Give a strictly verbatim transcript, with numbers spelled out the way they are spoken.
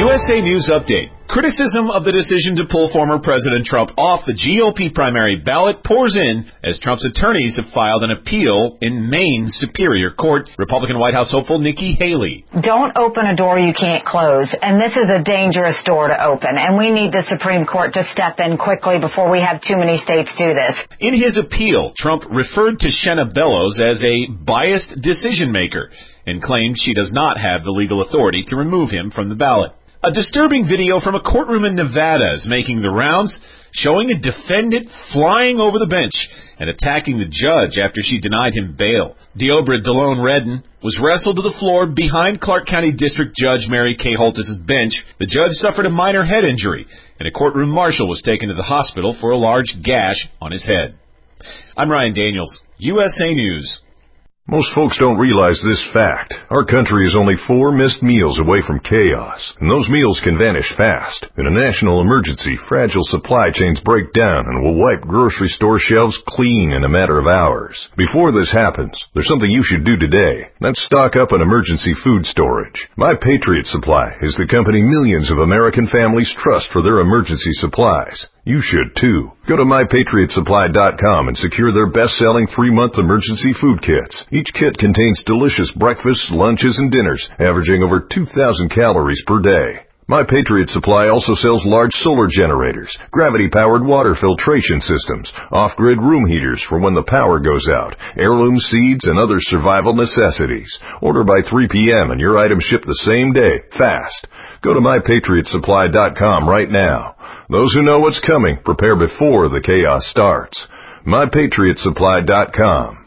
U S A News Update. Criticism of the decision to pull former President Trump off the G O P primary ballot pours in as Trump's attorneys have filed an appeal in Maine's Superior Court. Republican White House hopeful Nikki Haley. Don't open a door you can't close, and this is a dangerous door to open, and we need the Supreme Court to step in quickly before we have too many states do this. In his appeal, Trump referred to Shenna Bellows as a biased decision maker and claimed she does not have the legal authority to remove him from the ballot. A disturbing video from a courtroom in Nevada is making the rounds, showing a defendant flying over the bench and attacking the judge after she denied him bail. Deobra Delone Redden was wrestled to the floor behind Clark County District Judge Mary Kay Holtis' bench. The judge suffered a minor head injury, and a courtroom marshal was taken to the hospital for a large gash on his head. I'm Ryan Daniels, U S A News. Most folks don't realize this fact. Our country is only four missed meals away from chaos, and those meals can vanish fast. In a national emergency, fragile supply chains break down and will wipe grocery store shelves clean in a matter of hours. Before this happens, there's something you should do today. That's stock up on emergency food storage. My Patriot Supply is the company millions of American families trust for their emergency supplies. You should too. Go to my patriot supply dot com and secure their best-selling three-month emergency food kits. Each kit contains delicious breakfasts, lunches, and dinners, averaging over two thousand calories per day. My Patriot Supply also sells large solar generators, gravity-powered water filtration systems, off-grid room heaters for when the power goes out, heirloom seeds, and other survival necessities. Order by three p.m. and your items ship the same day, fast. Go to my patriot supply dot com right now. Those who know what's coming prepare before the chaos starts. my patriot supply dot com.